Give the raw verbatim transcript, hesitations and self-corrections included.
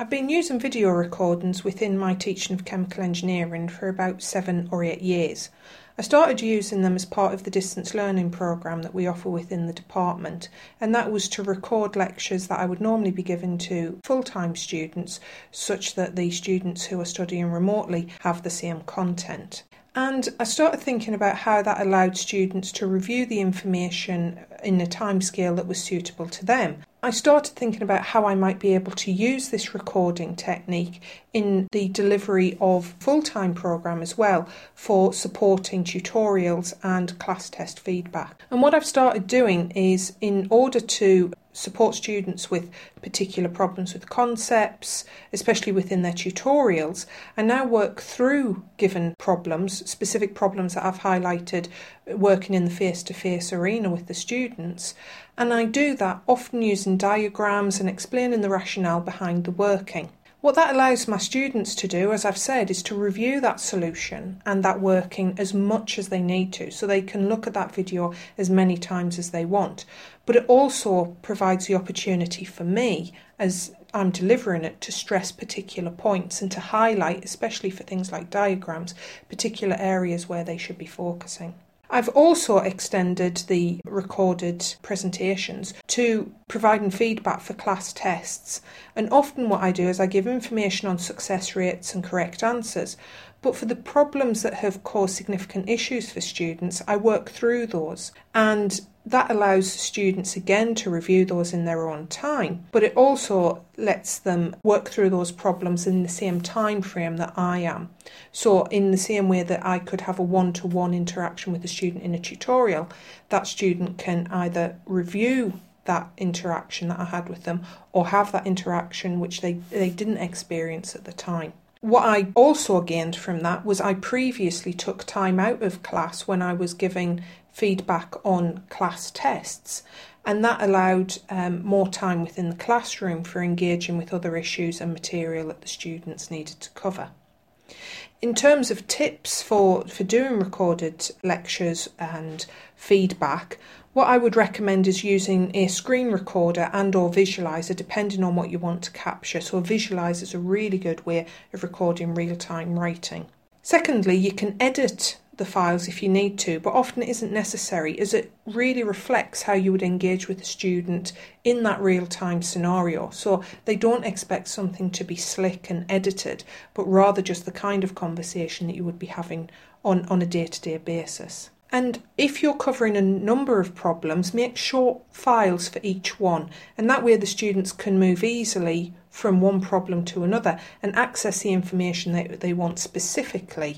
I've been using video recordings within my teaching of chemical engineering for about seven or eight years. I started using them as part of the distance learning programme that we offer within the department, and that was to record lectures that I would normally be giving to full-time students, such that the students who are studying remotely have the same content. And I started thinking about how that allowed students to review the information in a timescale that was suitable to them. I started thinking about how I might be able to use this recording technique in the delivery of full-time programme as well for supporting tutorials and class test feedback. And what I've started doing is, in order to support students with particular problems with concepts, especially within their tutorials, I now work through given problems, specific problems that I've highlighted working in the face-to-face arena with the students, and I do that often using diagrams and explaining the rationale behind the working. What that allows my students to do, as I've said, is to review that solution and that working as much as they need to, so they can look at that video as many times as they want. But it also provides the opportunity for me, as I'm delivering it, to stress particular points and to highlight, especially for things like diagrams, particular areas where they should be focusing. I've also extended the recorded presentations to providing feedback for class tests, and often what I do is I give information on success rates and correct answers, but for the problems that have caused significant issues for students, I work through those, and that allows students again to review those in their own time, but it also lets them work through those problems in the same time frame that I am. So in the same way that I could have a one-to-one interaction with a student in a tutorial, that student can either review that interaction that I had with them or have that interaction which they, they didn't experience at the time. What I also gained from that was I previously took time out of class when I was giving feedback on class tests, and that allowed um, more time within the classroom for engaging with other issues and material that the students needed to cover. In terms of tips for, for doing recorded lectures and feedback, what I would recommend is using a screen recorder and or visualizer, depending on what you want to capture. So a visualizer is a really good way of recording real-time writing. Secondly, you can edit the files if you need to, but often it isn't necessary, as it really reflects how you would engage with the student in that real-time scenario. So they don't expect something to be slick and edited, but rather just the kind of conversation that you would be having on, on a day-to-day basis. And if you're covering a number of problems, make short files for each one, and that way the students can move easily from one problem to another and access the information that they want specifically